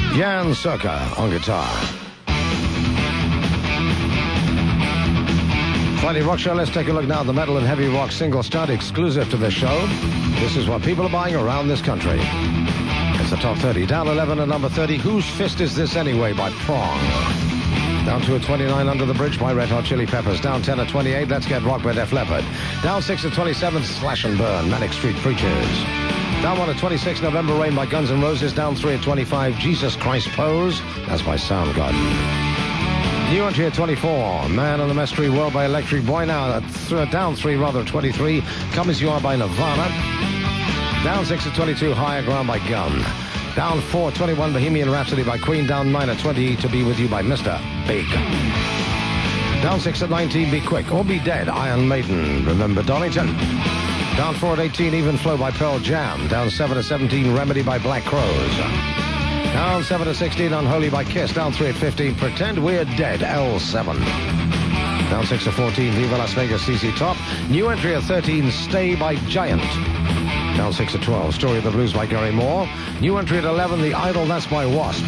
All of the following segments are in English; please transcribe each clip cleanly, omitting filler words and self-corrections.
Jan Circa on guitar. Friday Rock Show. Let's take a look now at the metal and heavy rock single start exclusive to this show. This is what people are buying around this country. It's the top 30. Down 11 at number 30. Whose Fist Is This Anyway by Prong. Down 2 at 29, Under the Bridge by Red Hot Chili Peppers. Down 10 at 28, Let's Get Rock by Def Leppard. Down 6 at 27, Slash and Burn, Manic Street Preachers. Down 1 at 26, November Rain by Guns N' Roses. Down 3 at 25, Jesus Christ Pose. That's by Soundgarden. New entry at 24, Man in the Mystery World by Electric Boy. Now down 3, rather, at 23, Come As You Are by Nirvana. Down 6 at 22, Higher Ground by Gun. Down 4 at 21, Bohemian Rhapsody by Queen. Down 9 at 20, To Be With You by Mr. Big. Down 6 at 19, Be Quick or Be Dead, Iron Maiden, Remember Donington. Down 4 at 18, Even Flow by Pearl Jam. Down 7 at 17, Remedy by Black Crowes. Down 7 at 16, Unholy by Kiss. Down 3 at 15, Pretend We're Dead, L7. Down 6 at 14, Viva Las Vegas, CC Top. New entry at 13, Stay by Giant. Down 6 at 12, Story of the Blues by Gary Moore. New entry at 11, The Idol, That's by Wasp.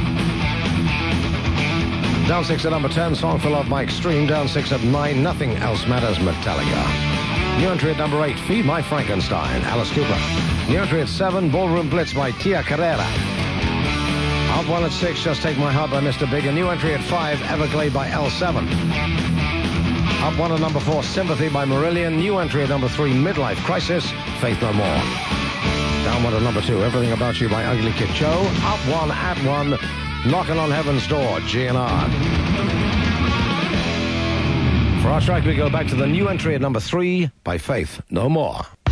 Down 6 at number 10, Song for Love by Extreme. Down 6 at 9, Nothing Else Matters, Metallica. New entry at number 8, Feed My Frankenstein, Alice Cooper. New entry at 7, Ballroom Blitz by Tia Carrera. Up 1 at 6, Just Take My Heart by Mr. Big. A new entry at 5, Everglade by L7. Up 1 at number 4, Sympathy by Marillion. New entry at number 3, Midlife Crisis, Faith No More. Down 1 at number 2, Everything About You by Ugly Kid Joe. Up 1 at 1, Knocking on Heaven's Door, GNR. For our track, we go back to the new entry at number 3 by Faith No More.